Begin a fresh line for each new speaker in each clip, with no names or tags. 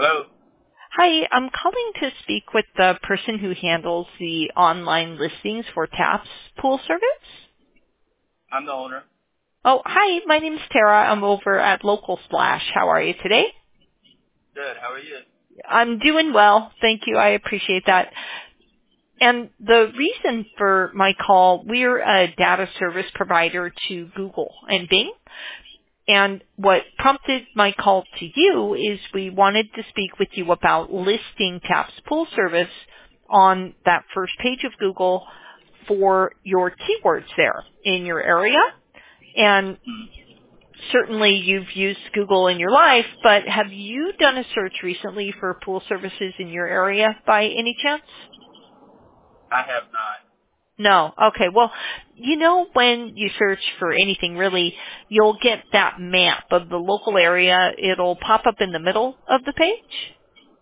Hello.
Hi, I'm calling to speak with the person who handles the online listings for TAP's pool service.
I'm the owner.
Oh, hi, my name's Tara. I'm over at Local Splash. How are you today?
Good. How are you?
I'm doing well. Thank you. I appreciate that. And the reason for my call, we're a data service provider to Google and Bing. And what prompted my call to you is we wanted to speak with you about listing TAP's pool service on that first page of Google for your keywords there in your area. And certainly you've used Google in your life, but have you done a search recently for pool services in your area by any chance?
I have not.
No. Okay. Well, you know, when you search for anything really, you'll get that map of the local area. It'll pop up in the middle of the page.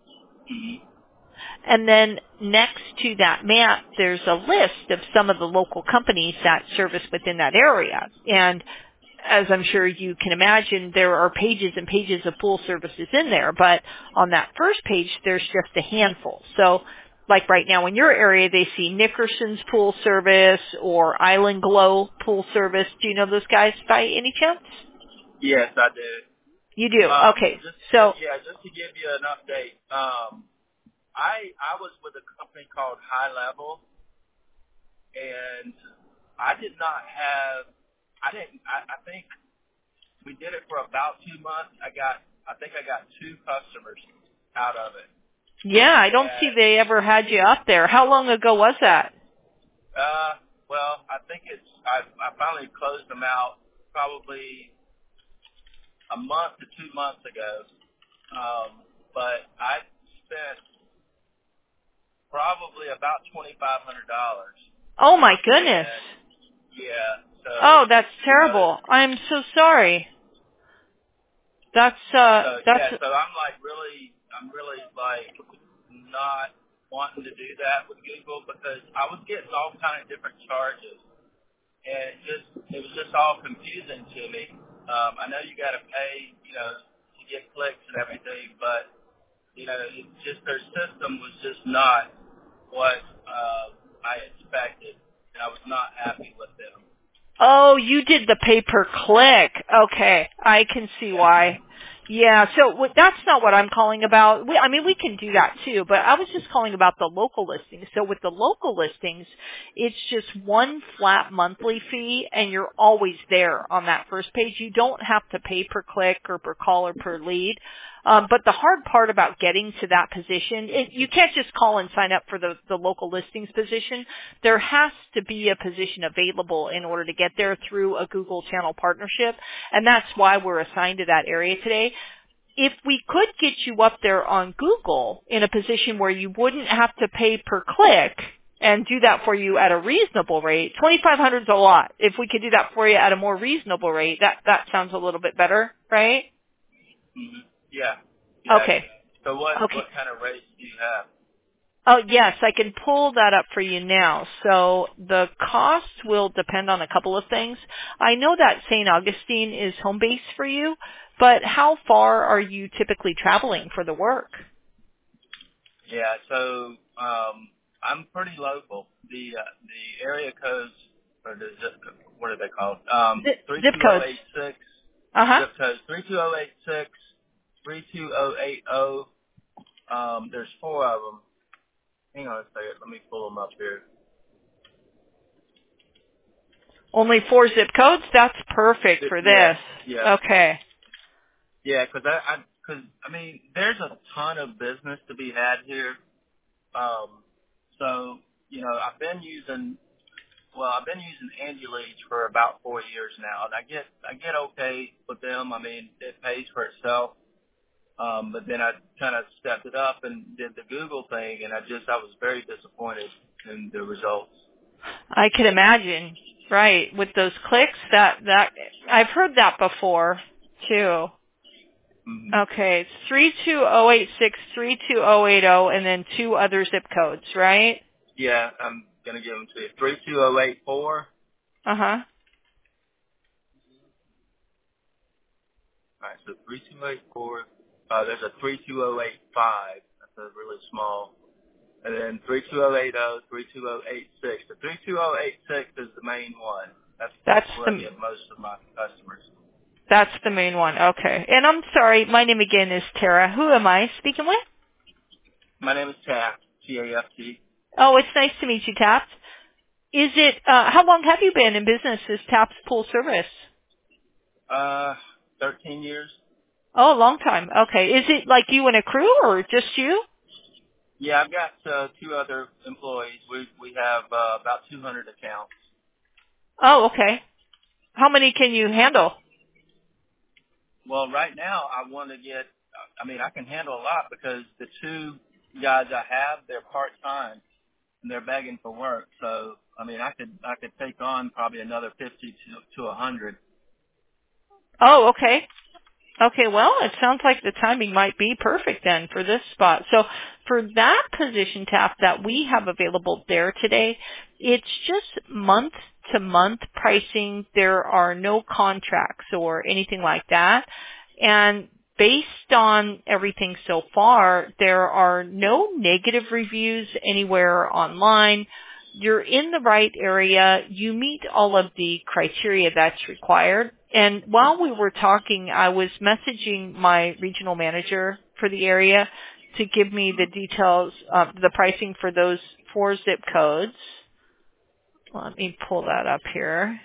And then next to that map, there's a list of some of the local companies that service within that area. And as I'm sure you can imagine, there are pages and pages of pool services in there, but on that first page, there's just a handful. So like right now in your area, they see Nickerson's pool service or Island Glow pool service. Do you know those guys by any chance?
Yes, I did.
You do? Okay.
Just to give you an update, I was with a company called High Level, and I did not have. I think we did it for about 2 months. I think I got 2 customers out of it.
Yeah, I don't see they ever had you up there. How long ago was that?
Well, I think I finally closed them out probably a month to 2 months ago. But I spent probably about $2,500.
Oh my goodness.
Yeah. So,
oh, that's terrible. I'm so sorry.
So I'm really like not wanting to do that with Google because I was getting all kind of different charges, and it was just all confusing to me. I know you got to pay, to get clicks and everything, but it just their system was just not what I expected, and I was not happy with them.
Oh, you did the pay-per-click. Okay, I can see why. Yeah, so that's not what I'm calling about. We can do that too, but I was just calling about the local listings. So with the local listings, it's just one flat monthly fee, and you're always there on that first page. You don't have to pay per click or per call or per lead. But the hard part about getting to that position, you can't just call and sign up for the local listings position. There has to be a position available in order to get there through a Google channel partnership, and that's why we're assigned to that area today. If we could get you up there on Google in a position where you wouldn't have to pay per click and do that for you at a reasonable rate, $2,500 is a lot. If we could do that for you at a more reasonable rate, that sounds a little bit better, right?
Mm-hmm. Yeah.
Okay.
So what kind of rates do you have?
Oh, yes, I can pull that up for you now. So the cost will depend on a couple of things. I know that St. Augustine is home base for you, but how far are you typically traveling for the work?
Yeah, so I'm pretty local. The area codes, or the what are they called?
Zip codes.
32086.
Uh-huh.
Zip codes 32086, 32080. There's 4 of them. Hang on a second. Let me pull them up here.
Only 4 zip codes? That's perfect for this.
Yeah.
Okay.
Yeah, because there's a ton of business to be had here. So I've been using AngiLeads for about 4 years now, and I get okay with them. I mean, it pays for itself. But then I kind of stepped it up and did the Google thing, and I was very disappointed in the results.
I can imagine. Right. With those clicks, that I've heard that before too.
Mm-hmm.
Okay. It's 32086, 32080, and then 2 other zip codes, right?
Yeah, I'm going to give them to you. 32084.
Uh-huh.
All right, so 32084, There's a 32085. That's a really small. And then 32080, 32086. The 32086 is the main one. That's where I get most of my customers.
That's the main one. Okay. And I'm sorry, my name again is Tara. Who am I speaking with?
My name is Taft, T-A-F-T.
Oh, it's nice to meet you, Taft. Is it, how long have you been in business as Taft's Pool Service?
13 years.
Oh, a long time. Okay. Is it like you and a crew or just you?
Yeah, I've got 2 other employees. We have about 200 accounts.
Oh, okay. How many can you handle?
Well, right now I want to get. I can handle a lot because the 2 guys I have, they're part time and they're begging for work. So I could take on probably another 50 to 100.
Oh, okay. Okay, well, it sounds like the timing might be perfect then for this spot. So for that position, Taft, that we have available there today, it's just month-to-month pricing. There are no contracts or anything like that. And based on everything so far, there are no negative reviews anywhere online. You're in the right area. You meet all of the criteria that's required. And while we were talking, I was messaging my regional manager for the area to give me the details of the pricing for those 4 zip codes. Let me pull that up here.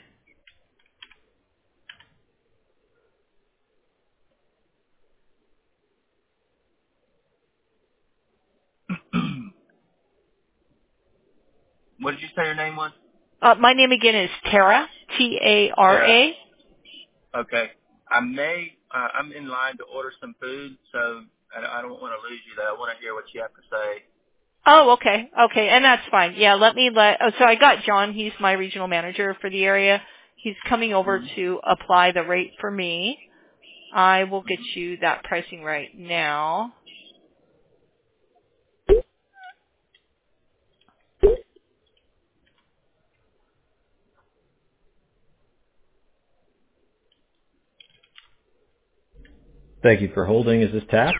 What did you say your name was?
My name again is Tara, T-A-R-A.
Okay. I'm in line to order some food, so I don't want to lose you though. I want to hear what you have to say.
Oh, okay. Okay. And that's fine. Yeah, so I got John. He's my regional manager for the area. He's coming over to apply the rate for me. I will get you that pricing right now.
Thank you for holding. Is this Taft?